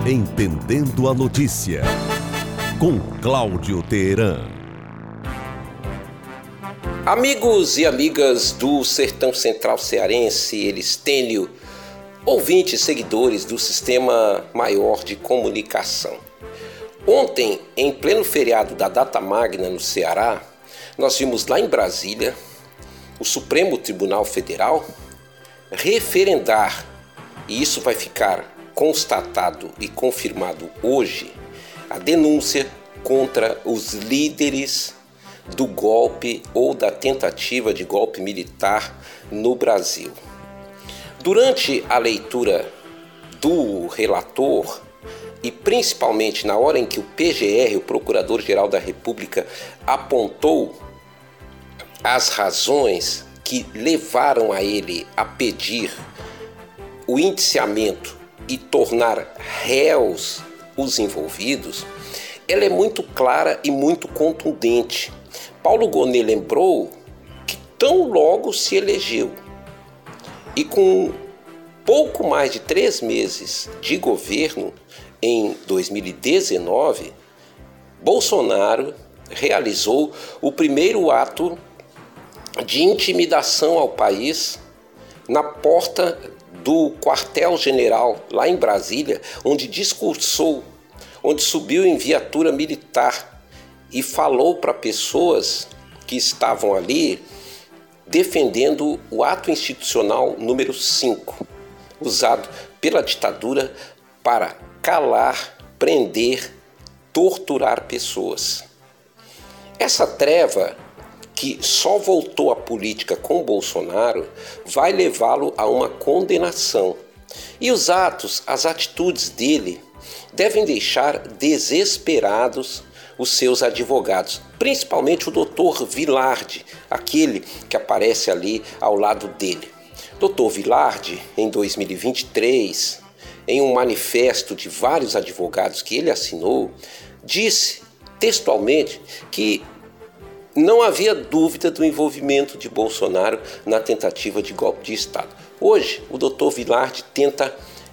Entendendo a Notícia, com Cláudio Teheran. Amigos e amigas do Sertão Central Cearense, Elistênio, ouvintes e seguidores do Sistema Maior de Comunicação. Ontem, em pleno feriado da Data Magna no Ceará, nós vimos lá em Brasília o Supremo Tribunal Federal referendar, e isso vai ficar constatado e confirmado hoje, a denúncia contra os líderes do golpe ou da tentativa de golpe militar no Brasil. Durante a leitura do relator e principalmente na hora em que o PGR, o Procurador-Geral da República, apontou as razões que levaram a ele a pedir o indiciamento e tornar réus os envolvidos, ela é muito clara e muito contundente. Paulo Gonet lembrou que tão logo se elegeu e com pouco mais de 3 meses de governo, em 2019, Bolsonaro realizou o primeiro ato de intimidação ao país na porta do quartel-general lá em Brasília, onde discursou, onde subiu em viatura militar e falou para pessoas que estavam ali defendendo o ato institucional número 5, usado pela ditadura para calar, prender, torturar pessoas. Essa treva que só voltou à política com Bolsonaro vai levá-lo a uma condenação. E os atos, as atitudes dele devem deixar desesperados os seus advogados, principalmente o Dr. Vilardi, aquele que aparece ali ao lado dele. Dr. Vilardi, em 2023, em um manifesto de vários advogados que ele assinou, disse textualmente que não havia dúvida do envolvimento de Bolsonaro na tentativa de golpe de Estado. Hoje, o Dr. Vilardi tenta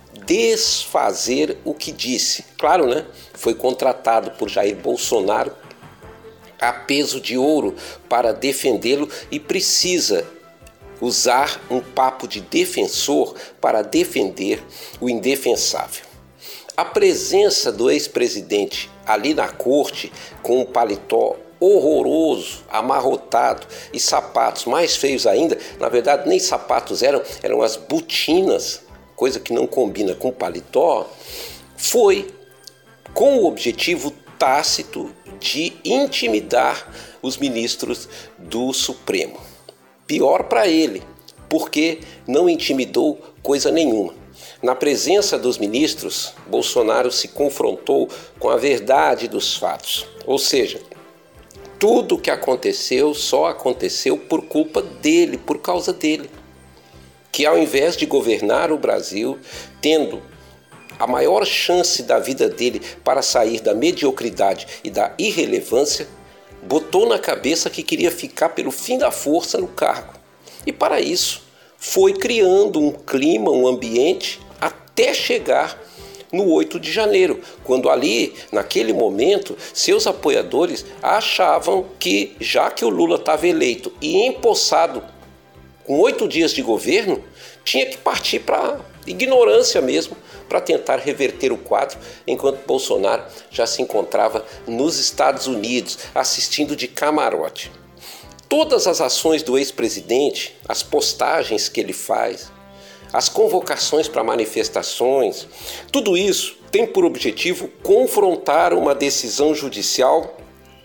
desfazer o que disse. Claro, né? Foi contratado por Jair Bolsonaro a peso de ouro para defendê-lo e precisa usar um papo de defensor para defender o indefensável. A presença do ex-presidente ali na corte com um paletó horroroso, amarrotado e sapatos mais feios ainda, na verdade nem sapatos eram as botinas, coisa que não combina com paletó, foi com o objetivo tácito de intimidar os ministros do Supremo. Pior para ele, porque não intimidou coisa nenhuma. Na presença dos ministros, Bolsonaro se confrontou com a verdade dos fatos, ou seja, tudo o que aconteceu só aconteceu por culpa dele, por causa dele. Que ao invés de governar o Brasil, tendo a maior chance da vida dele para sair da mediocridade e da irrelevância, botou na cabeça que queria ficar pelo fim da força no cargo. E para isso, foi criando um clima, um ambiente, até chegar no 8 de janeiro, quando ali, naquele momento, seus apoiadores achavam que, já que o Lula estava eleito e empossado com 8 dias de governo, tinha que partir para ignorância mesmo, para tentar reverter o quadro, enquanto Bolsonaro já se encontrava nos Estados Unidos, assistindo de camarote. Todas as ações do ex-presidente, as postagens que ele faz, as convocações para manifestações, tudo isso tem por objetivo confrontar uma decisão judicial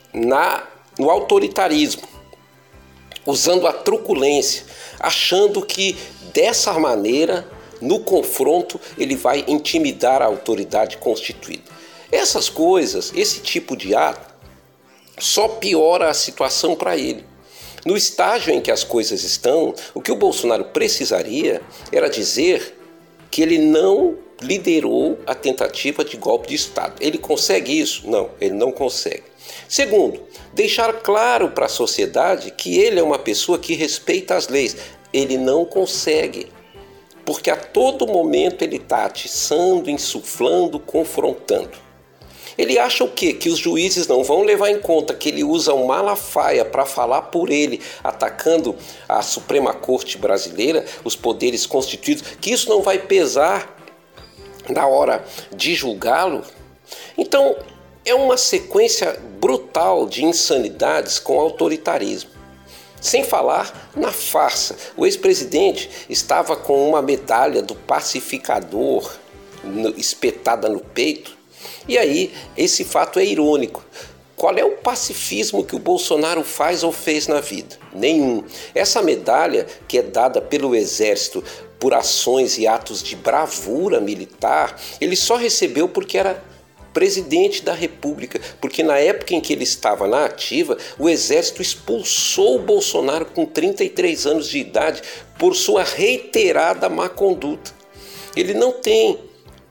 no autoritarismo, usando a truculência, achando que dessa maneira, no confronto, ele vai intimidar a autoridade constituída. Essas coisas, esse tipo de ato, só piora a situação para ele. No estágio em que as coisas estão, o que o Bolsonaro precisaria era dizer que ele não liderou a tentativa de golpe de Estado. Ele consegue isso? Não, ele não consegue. Segundo, deixar claro para a sociedade que ele é uma pessoa que respeita as leis. Ele não consegue. porque a todo momento ele está atiçando, insuflando, confrontando. Ele acha o quê? Que os juízes não vão levar em conta que ele usa o Malafaia para falar por ele, atacando a Suprema Corte brasileira, os poderes constituídos, que isso não vai pesar na hora de julgá-lo? Então, é uma sequência brutal de insanidades com autoritarismo. Sem falar na farsa. O ex-presidente estava com uma medalha do pacificador espetada no peito. E aí, esse fato é irônico. Qual é o pacifismo que o Bolsonaro faz ou fez na vida? Nenhum. Essa medalha, que é dada pelo Exército por ações e atos de bravura militar, ele só recebeu porque era presidente da República, porque na época em que ele estava na ativa, o Exército expulsou o Bolsonaro com 33 anos de idade por sua reiterada má conduta. Ele não tem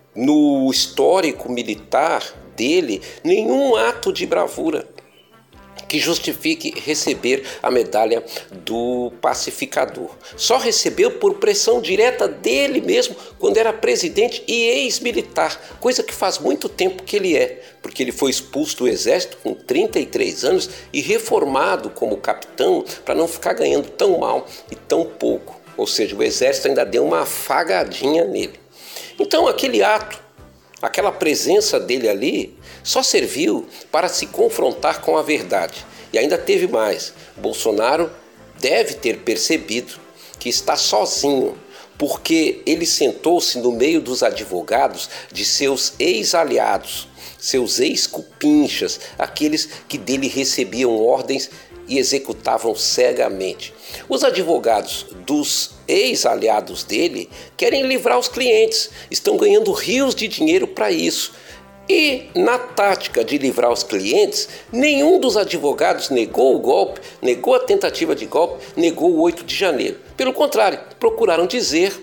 no histórico militar dele nenhum ato de bravura que justifique receber a medalha do pacificador. Só recebeu por pressão direta dele mesmo quando era presidente e ex-militar, coisa que faz muito tempo que ele é, porque ele foi expulso do Exército com 33 anos e reformado como capitão para não ficar ganhando tão mal e tão pouco. Ou seja, o Exército ainda deu uma afagadinha nele. Então aquele ato, aquela presença dele ali, só serviu para se confrontar com a verdade. E ainda teve mais. Bolsonaro deve ter percebido que está sozinho, porque ele sentou-se no meio dos advogados de seus ex-aliados, seus ex-cupinchas, aqueles que dele recebiam ordens e executavam cegamente. Os advogados dos ex-aliados dele querem livrar os clientes, estão ganhando rios de dinheiro para isso. E na tática de livrar os clientes, nenhum dos advogados negou o golpe, negou a tentativa de golpe, negou o 8 de janeiro. Pelo contrário, procuraram dizer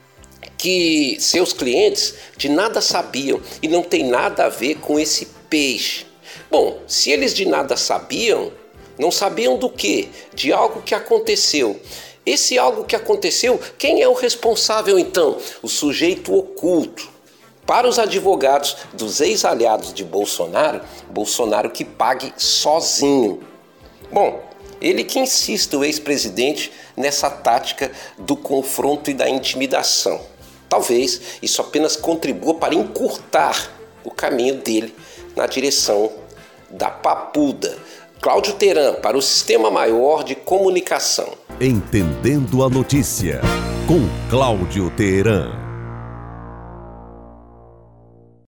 que seus clientes de nada sabiam e não tem nada a ver com esse peixe. Bom, se eles de nada sabiam, não sabiam do quê? De algo que aconteceu. Esse algo que aconteceu, quem é o responsável então? O sujeito oculto. Para os advogados dos ex-aliados de Bolsonaro, Bolsonaro que pague sozinho. Bom, ele que insiste, o ex-presidente, nessa tática do confronto e da intimidação. Talvez isso apenas contribua para encurtar o caminho dele na direção da papuda. Cláudio Teran, para o Sistema Maior de Comunicação. Entendendo a notícia, com Cláudio Teran.